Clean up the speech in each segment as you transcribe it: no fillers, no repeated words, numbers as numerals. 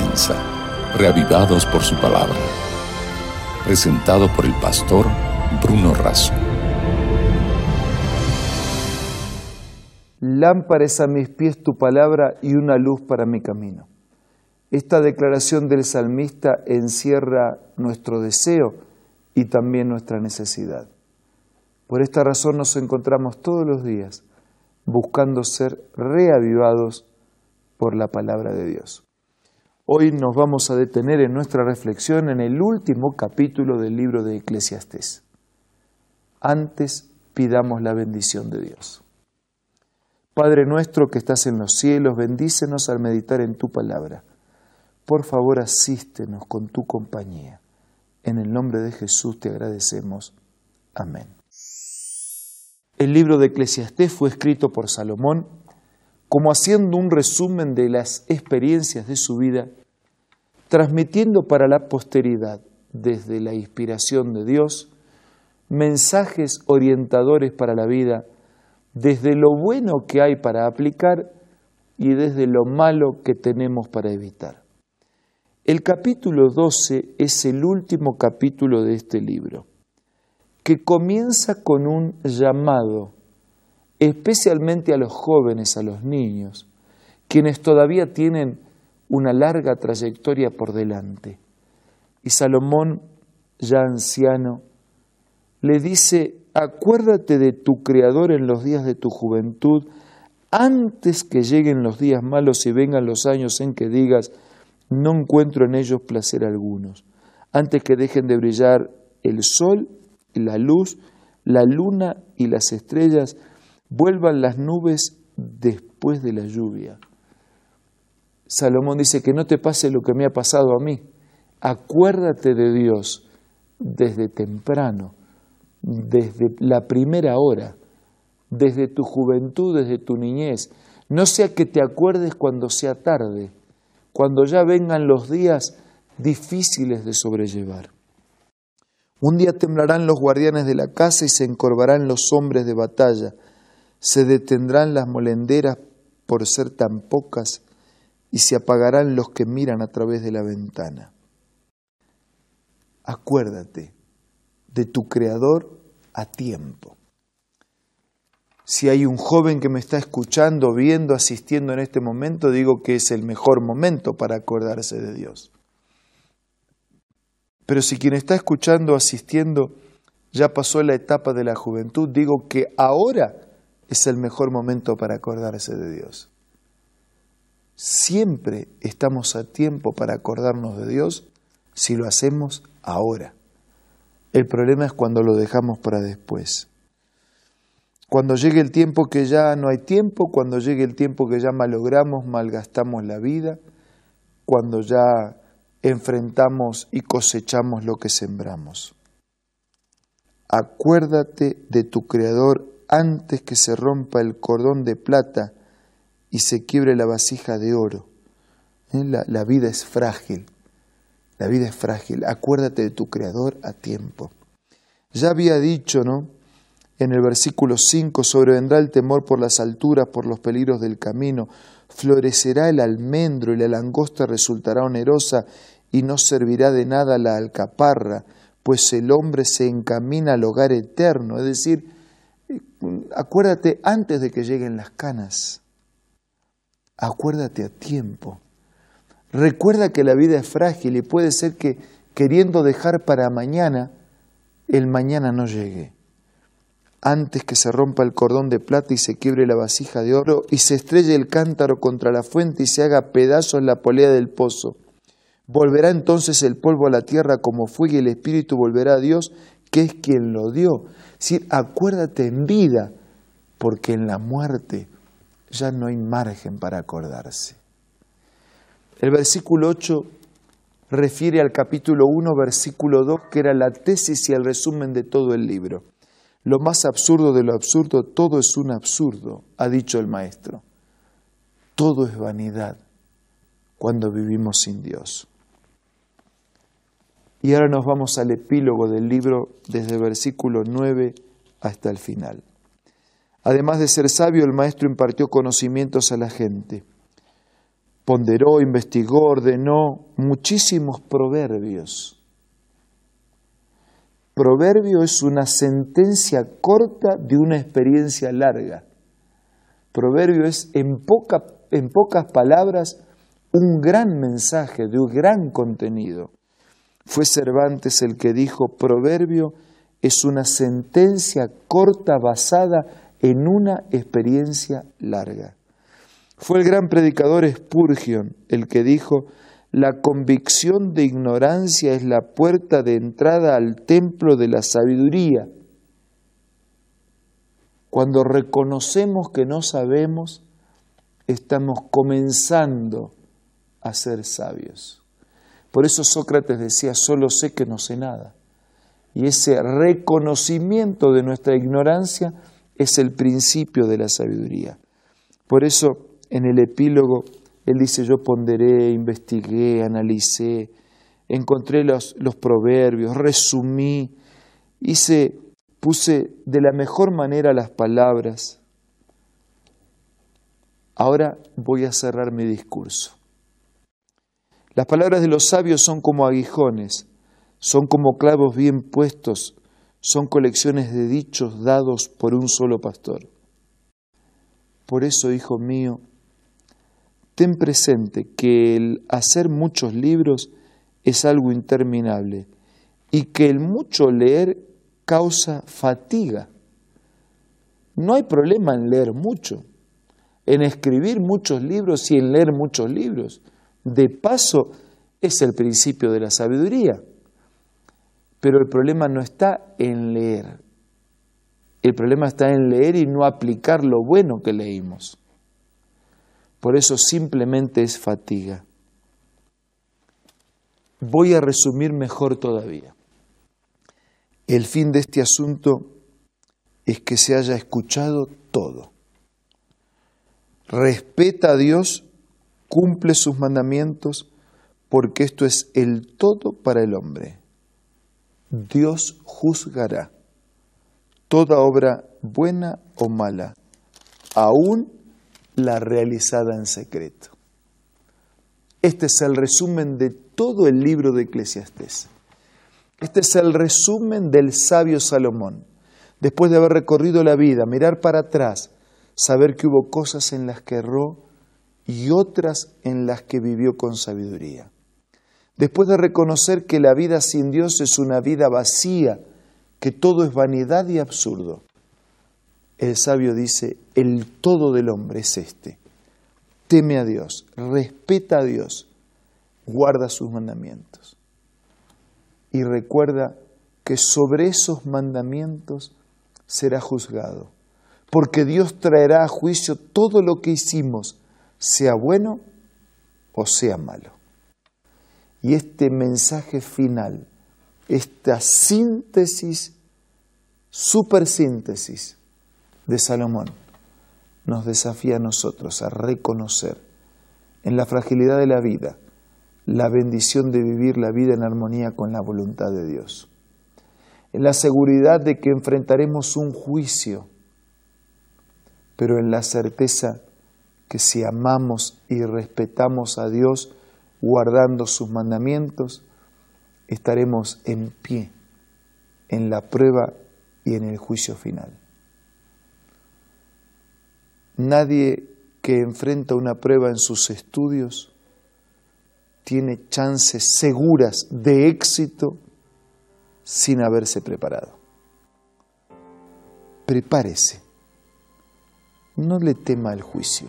comienza, reavivados por su palabra. Presentado por el pastor Bruno Razo. Lámpara es a mis pies tu palabra y una luz para mi camino. Esta declaración del salmista encierra nuestro deseo y también nuestra necesidad. Por esta razón nos encontramos todos los días buscando ser reavivados por la palabra de Dios. Hoy nos vamos a detener en nuestra reflexión en el último capítulo del libro de Eclesiastés. Antes pidamos la bendición de Dios. Padre nuestro que estás en los cielos, bendícenos al meditar en tu palabra. Por favor, asístenos con tu compañía. En el nombre de Jesús te agradecemos. Amén. El libro de Eclesiastés fue escrito por Salomón como haciendo un resumen de las experiencias de su vida, transmitiendo para la posteridad, desde la inspiración de Dios, mensajes orientadores para la vida, desde lo bueno que hay para aplicar y desde lo malo que tenemos para evitar. El capítulo 12 es el último capítulo de este libro, que comienza con un llamado, especialmente a los jóvenes, a los niños, quienes todavía tienen una larga trayectoria por delante. Y Salomón, ya anciano, le dice: acuérdate de tu Creador en los días de tu juventud, antes que lleguen los días malos y vengan los años en que digas, no encuentro en ellos placer algunos, antes que dejen de brillar el sol y la luz, la luna y las estrellas, vuelvan las nubes después de la lluvia. Salomón dice que no te pase lo que me ha pasado a mí. Acuérdate de Dios desde temprano, desde la primera hora, desde tu juventud, desde tu niñez. No sea que te acuerdes cuando sea tarde, cuando ya vengan los días difíciles de sobrellevar. Un día temblarán los guardianes de la casa y se encorvarán los hombres de batalla. Se detendrán las molenderas por ser tan pocas y se apagarán los que miran a través de la ventana. Acuérdate de tu Creador a tiempo. Si hay un joven que me está escuchando, viendo, asistiendo en este momento, digo que es el mejor momento para acordarse de Dios. Pero si quien está escuchando, asistiendo, ya pasó la etapa de la juventud, digo que ahora es el mejor momento para acordarse de Dios. Siempre estamos a tiempo para acordarnos de Dios si lo hacemos ahora. El problema es cuando lo dejamos para después. Cuando llegue el tiempo que ya no hay tiempo, cuando llegue el tiempo que ya malogramos, malgastamos la vida, cuando ya enfrentamos y cosechamos lo que sembramos. Acuérdate de tu Creador antes que se rompa el cordón de plata y se quiebre la vasija de oro. La vida es frágil. La vida es frágil. Acuérdate de tu Creador a tiempo. Ya había dicho, ¿no?, en el versículo 5, sobrevendrá el temor por las alturas, por los peligros del camino, florecerá el almendro y la langosta resultará onerosa y no servirá de nada la alcaparra, pues el hombre se encamina al hogar eterno. Es decir, acuérdate antes de que lleguen las canas. Acuérdate a tiempo. Recuerda que la vida es frágil y puede ser que queriendo dejar para mañana, el mañana no llegue. Antes que se rompa el cordón de plata y se quiebre la vasija de oro y se estrelle el cántaro contra la fuente y se haga pedazos la polea del pozo. Volverá entonces el polvo a la tierra como fue y el espíritu volverá a Dios, que es quien lo dio. Es decir, acuérdate en vida, porque en la muerte ya no hay margen para acordarse. El versículo 8 refiere al capítulo 1, versículo 2, que era la tesis y el resumen de todo el libro. Lo más absurdo de lo absurdo, todo es un absurdo, ha dicho el maestro. Todo es vanidad cuando vivimos sin Dios. Y ahora nos vamos al epílogo del libro desde el versículo 9 hasta el final. Además de ser sabio, el maestro impartió conocimientos a la gente. ponderó, investigó, ordenó muchísimos proverbios. Proverbio es una sentencia corta de una experiencia larga. Proverbio es, en pocas palabras, un gran mensaje de un gran contenido. Fue Cervantes el que dijo: proverbio es una sentencia corta basada en una experiencia larga. Fue el gran predicador Spurgeon el que dijo: la convicción de ignorancia es la puerta de entrada al templo de la sabiduría. Cuando reconocemos que no sabemos, estamos comenzando a ser sabios. Por eso Sócrates decía: solo sé que no sé nada. Y ese reconocimiento de nuestra ignorancia es el principio de la sabiduría. Por eso en el epílogo él dice: yo ponderé, investigué, analicé, encontré los proverbios, resumí, puse de la mejor manera las palabras. Ahora voy a cerrar mi discurso. Las palabras de los sabios son como aguijones, son como clavos bien puestos, son colecciones de dichos dados por un solo pastor. Por eso, hijo mío, ten presente que el hacer muchos libros es algo interminable y que el mucho leer causa fatiga. No hay problema en leer mucho, en escribir muchos libros y en leer muchos libros. De paso, es el principio de la sabiduría. Pero el problema no está en leer. El problema está en leer y no aplicar lo bueno que leímos. Por eso simplemente es fatiga. Voy a resumir mejor todavía. El fin de este asunto es que se haya escuchado todo. Respeta a Dios, cumple sus mandamientos, porque esto es el todo para el hombre. Dios juzgará toda obra buena o mala, aún la realizada en secreto. Este es el resumen de todo el libro de Eclesiastés. Este es el resumen del sabio Salomón. Después de haber recorrido la vida, mirar para atrás, saber que hubo cosas en las que erró y otras en las que vivió con sabiduría. Después de reconocer que la vida sin Dios es una vida vacía, que todo es vanidad y absurdo, el sabio dice: el todo del hombre es este. Teme a Dios, respeta a Dios, guarda sus mandamientos. Y recuerda que sobre esos mandamientos será juzgado, porque Dios traerá a juicio todo lo que hicimos, sea bueno o sea malo. Y este mensaje final, esta síntesis, supersíntesis de Salomón, nos desafía a nosotros a reconocer en la fragilidad de la vida la bendición de vivir la vida en armonía con la voluntad de Dios, en la seguridad de que enfrentaremos un juicio, pero en la certeza que si amamos y respetamos a Dios guardando sus mandamientos, estaremos en pie en la prueba y en el juicio final. Nadie que enfrenta una prueba en sus estudios tiene chances seguras de éxito sin haberse preparado. Prepárese. No le tema el juicio.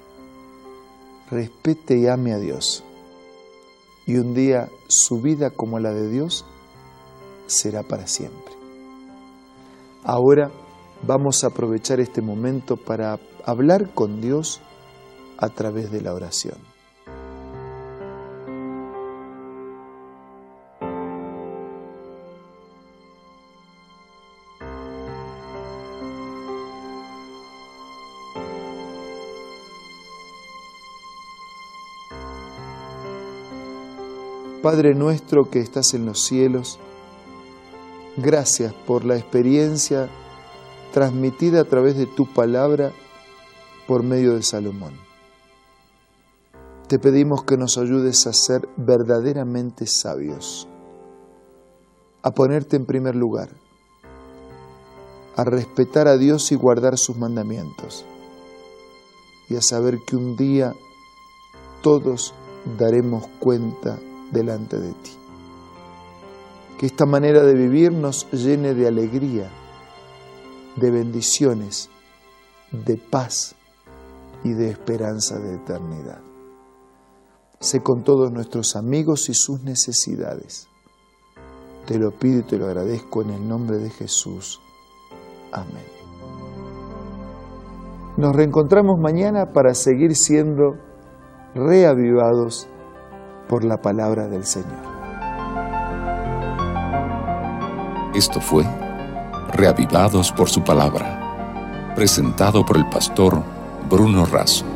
Respete y ame a Dios. Y un día su vida como la de Dios será para siempre. Ahora vamos a aprovechar este momento para hablar con Dios a través de la oración. Padre nuestro que estás en los cielos, gracias por la experiencia transmitida a través de tu palabra por medio de Salomón. te pedimos que nos ayudes a ser verdaderamente sabios, a ponerte en primer lugar, a respetar a Dios y guardar sus mandamientos, y a saber que un día todos daremos cuenta delante de ti. Que esta manera de vivir nos llene de alegría, de bendiciones, de paz y de esperanza de eternidad. Sé con todos nuestros amigos y sus necesidades. Te lo pido y te lo agradezco en el nombre de Jesús. Amén. Nos reencontramos mañana para seguir siendo reavivados por la palabra del Señor. Esto fue Reavivados por su palabra, presentado por el pastor Bruno Razo.